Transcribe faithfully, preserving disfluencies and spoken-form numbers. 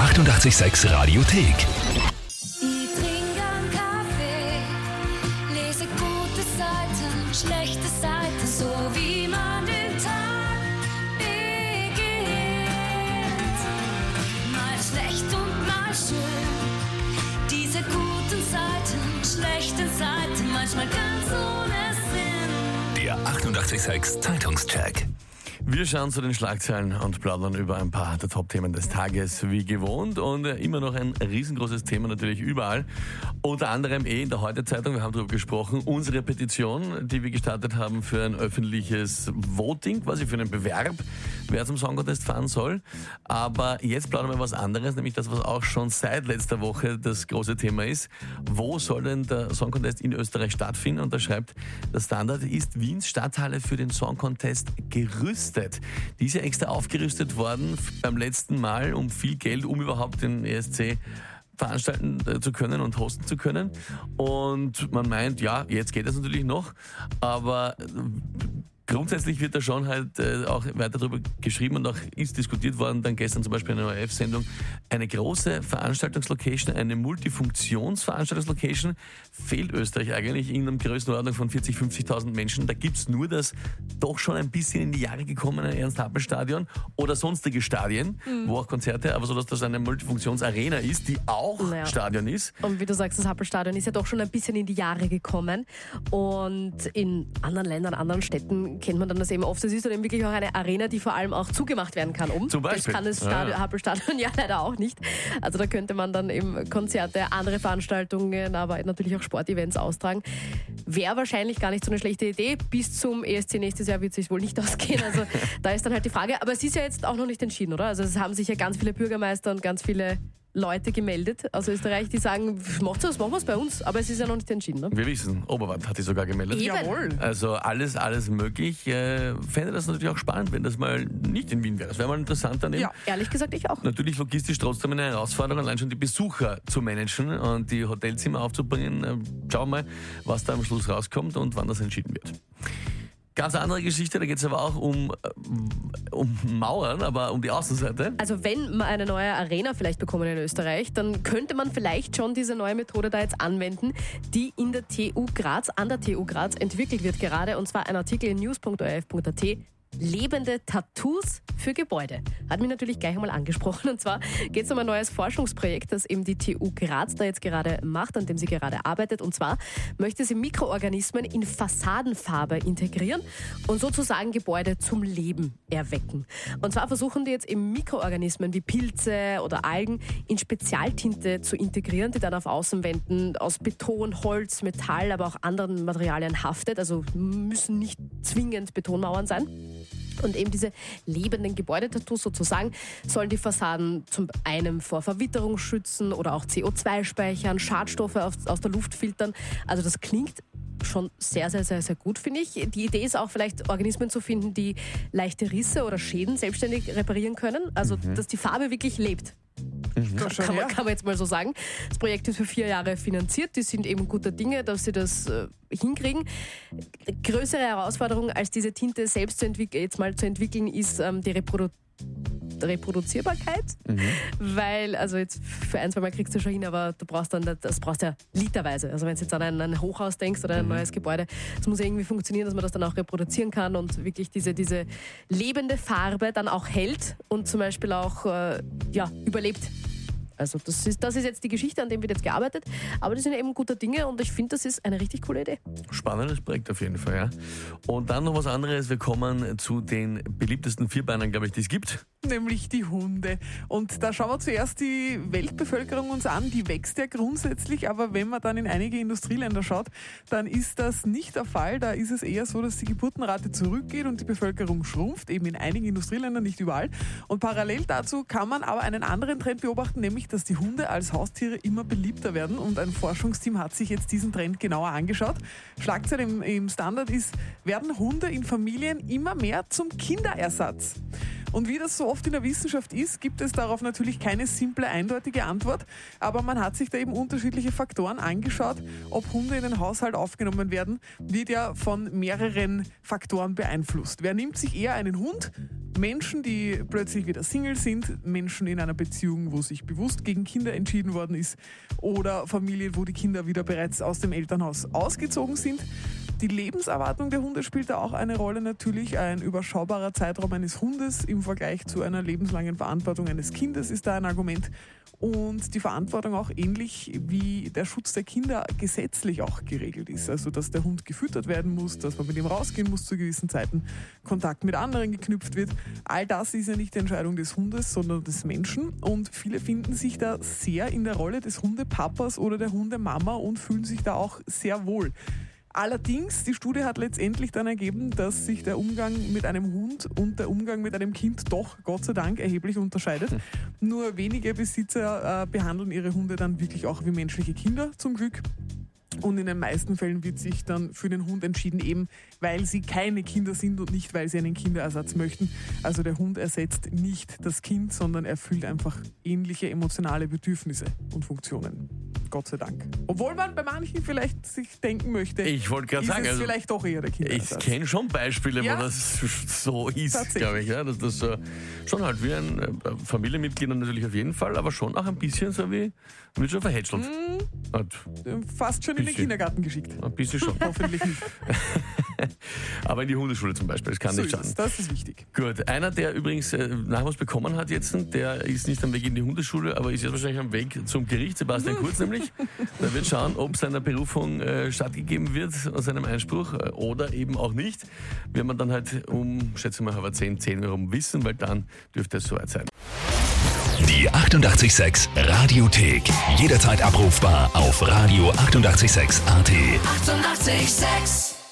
achtundachtzig Komma sechs Radiothek. Ich trinke einen Kaffee, lese gute Seiten, schlechte Seiten, so wie man den Tag beginnt. Mal schlecht und mal schön, diese guten Seiten, schlechten Seiten, manchmal ganz ohne Sinn. Der achtundachtzig Komma sechs Zeitungscheck. Wir schauen zu den Schlagzeilen und plaudern über ein paar der Top-Themen des Tages wie gewohnt und immer noch ein riesengroßes Thema natürlich überall. Unter anderem eh in der Heute-Zeitung, wir haben darüber gesprochen, unsere Petition, die wir gestartet haben für ein öffentliches Voting, quasi für einen Bewerb, wer zum Song Contest fahren soll. Aber jetzt plaudern wir was anderes, nämlich das, was auch schon seit letzter Woche das große Thema ist. Wo soll denn der Song Contest in Österreich stattfinden? Und da schreibt der Standard, ist Wiens Stadthalle für den Song Contest gerüstet. Die ist ja extra aufgerüstet worden beim letzten Mal um viel Geld, um überhaupt den E S C veranstalten zu können und hosten zu können. Und man meint, ja, jetzt geht das natürlich noch, aber grundsätzlich wird da schon halt äh, auch weiter darüber geschrieben und auch ist diskutiert worden, dann gestern zum Beispiel in einer O R F-Sendung, eine große Veranstaltungslocation, eine Multifunktionsveranstaltungslocation fehlt Österreich eigentlich in einer Größenordnung von vierzigtausend, fünfzigtausend Menschen. Da gibt's nur das doch schon ein bisschen in die Jahre gekommene Ernst-Happel-Stadion oder sonstige Stadien, mhm. wo auch Konzerte, aber so, dass das eine Multifunktionsarena ist, die auch naja. Stadion ist. Und wie du sagst, das Happel-Stadion ist ja doch schon ein bisschen in die Jahre gekommen und in anderen Ländern, anderen Städten kennt man dann das eben oft. Das ist dann eben wirklich auch eine Arena, die vor allem auch zugemacht werden kann. Um. Zum Beispiel. Das kann das Stadion, ja. Happel-Stadion ja leider auch nicht. Also da könnte man dann eben Konzerte, andere Veranstaltungen, aber natürlich auch Sportevents austragen. Wäre wahrscheinlich gar nicht so eine schlechte Idee. Bis zum E S C nächstes Jahr wird es sich wohl nicht ausgehen. Also da ist dann halt die Frage. Aber es ist ja jetzt auch noch nicht entschieden, oder? Also es haben sich ja ganz viele Bürgermeister und ganz viele Leute gemeldet aus Österreich, die sagen, macht das, machen wir es bei uns, aber es ist ja noch nicht entschieden. Ne? Wir wissen, Oberwart hat sich sogar gemeldet. Eben. Jawohl. Also alles, alles möglich. Äh, fände das natürlich auch spannend, wenn das mal nicht in Wien wäre. Das wäre mal interessant dann eben. Ja, ehrlich gesagt, ich auch. Natürlich logistisch trotzdem eine Herausforderung, allein schon die Besucher zu managen und die Hotelzimmer aufzubringen. Äh, schauen wir mal, was da am Schluss rauskommt und wann das entschieden wird. Ganz andere Geschichte, da geht es aber auch um, um Mauern, aber um die Außenseite. Also wenn wir eine neue Arena vielleicht bekommen in Österreich, dann könnte man vielleicht schon diese neue Methode da jetzt anwenden, die in der T U Graz, an der T U Graz entwickelt wird gerade, und zwar ein Artikel in news punkt o r f punkt a t. Lebende Tattoos für Gebäude. Hat mich natürlich gleich einmal angesprochen. Und zwar geht es um ein neues Forschungsprojekt, das eben die T U Graz da jetzt gerade macht, an dem sie gerade arbeitet. Und zwar möchte sie Mikroorganismen in Fassadenfarbe integrieren und sozusagen Gebäude zum Leben erwecken. Und zwar versuchen die jetzt eben Mikroorganismen wie Pilze oder Algen in Spezialtinte zu integrieren, die dann auf Außenwänden aus Beton, Holz, Metall, aber auch anderen Materialien haftet. Also müssen nicht zwingend Betonmauern sein. Und eben diese lebenden Gebäudetattoos sozusagen sollen die Fassaden zum einen vor Verwitterung schützen oder auch C O zwei speichern, Schadstoffe aus, aus der Luft filtern. Also das klingt schon sehr, sehr, sehr, sehr gut, finde ich. Die Idee ist auch vielleicht, Organismen zu finden, die leichte Risse oder Schäden selbstständig reparieren können. Also mhm. dass die Farbe wirklich lebt. Mhm. Kann, kann, man, kann man jetzt mal so sagen. Das Projekt ist für vier Jahre finanziert. Die sind eben guter Dinge, dass sie das äh, hinkriegen. Größere Herausforderung als diese Tinte selbst zu entwickeln, jetzt mal zu entwickeln, ist ähm, die Reprodu- Reproduzierbarkeit. Mhm. Weil, also jetzt für ein, zwei Mal kriegst du schon hin, aber du brauchst dann, das brauchst ja literweise. Also wenn du jetzt an ein, ein Hochhaus denkst oder ein mhm. neues Gebäude, das muss ja irgendwie funktionieren, dass man das dann auch reproduzieren kann und wirklich diese, diese lebende Farbe dann auch hält und zum Beispiel auch äh, ja, überlebt. Also das ist, das ist jetzt die Geschichte, an dem wird jetzt gearbeitet, aber das sind eben gute Dinge und ich finde, das ist eine richtig coole Idee. Spannendes Projekt auf jeden Fall, ja. Und dann noch was anderes, wir kommen zu den beliebtesten Vierbeinern, glaube ich, die es gibt. Nämlich die Hunde. Und da schauen wir zuerst die Weltbevölkerung uns an, die wächst ja grundsätzlich, aber wenn man dann in einige Industrieländer schaut, dann ist das nicht der Fall. Da ist es eher so, dass die Geburtenrate zurückgeht und die Bevölkerung schrumpft, eben in einigen Industrieländern, nicht überall. Und parallel dazu kann man aber einen anderen Trend beobachten, nämlich dass die Hunde als Haustiere immer beliebter werden und ein Forschungsteam hat sich jetzt diesen Trend genauer angeschaut. Schlagzeile im, im Standard ist, werden Hunde in Familien immer mehr zum Kinderersatz. Und wie das so oft in der Wissenschaft ist, gibt es darauf natürlich keine simple, eindeutige Antwort, aber man hat sich da eben unterschiedliche Faktoren angeschaut. Ob Hunde in den Haushalt aufgenommen werden, wird ja von mehreren Faktoren beeinflusst. Wer nimmt sich eher einen Hund? Menschen, die plötzlich wieder Single sind, Menschen in einer Beziehung, wo sich bewusst gegen Kinder entschieden worden ist, oder Familien, wo die Kinder wieder bereits aus dem Elternhaus ausgezogen sind. Die Lebenserwartung der Hunde spielt da auch eine Rolle natürlich. Ein überschaubarer Zeitraum eines Hundes im Vergleich zu einer lebenslangen Verantwortung eines Kindes ist da ein Argument. Und die Verantwortung auch ähnlich wie der Schutz der Kinder gesetzlich auch geregelt ist. Also dass der Hund gefüttert werden muss, dass man mit ihm rausgehen muss zu gewissen Zeiten, Kontakt mit anderen geknüpft wird. All das ist ja nicht die Entscheidung des Hundes, sondern des Menschen. Und viele finden sich da sehr in der Rolle des Hundepapas oder der Hundemama und fühlen sich da auch sehr wohl. Allerdings, die Studie hat letztendlich dann ergeben, dass sich der Umgang mit einem Hund und der Umgang mit einem Kind doch, Gott sei Dank, erheblich unterscheidet. Hm. Nur wenige Besitzer äh, behandeln ihre Hunde dann wirklich auch wie menschliche Kinder, zum Glück. Und in den meisten Fällen wird sich dann für den Hund entschieden, eben weil sie keine Kinder sind und nicht, weil sie einen Kinderersatz möchten. Also der Hund ersetzt nicht das Kind, sondern erfüllt einfach ähnliche emotionale Bedürfnisse und Funktionen. Gott sei Dank. Obwohl man bei manchen vielleicht sich denken möchte, ich wollte gerade sagen, ist es also vielleicht doch eher der Kinderersatz. Ich kenne schon Beispiele, Ja. wo das so ist, glaube ich. Ja, dass das äh, schon halt wie ein äh, Familienmitglied natürlich auf jeden Fall, aber schon auch ein bisschen so wie, wird schon verhätschelt. Mm. Und Fast schon in den Bisschen. Kindergarten geschickt. ein bisschen schon. Hoffentlich nicht. Aber in die Hundeschule zum Beispiel, das kann So nicht ist es. schaden. Das ist wichtig. Gut, einer, der übrigens äh, Nachwuchs bekommen hat jetzt, der ist nicht am Weg in die Hundeschule, aber ist jetzt wahrscheinlich am Weg zum Gericht, Sebastian Kurz nämlich. Der wird schauen, ob seiner Berufung äh, stattgegeben wird, seinem Einspruch, äh, oder eben auch nicht. Wird man dann halt um, schätze mal, halb zehn, zehn Uhr rum wissen, weil dann dürfte es soweit sein. Die achtundachtzig Komma sechs Radiothek. Jederzeit abrufbar auf radio achtundachtzig Komma sechs Punkt a t. Eighty-eight point six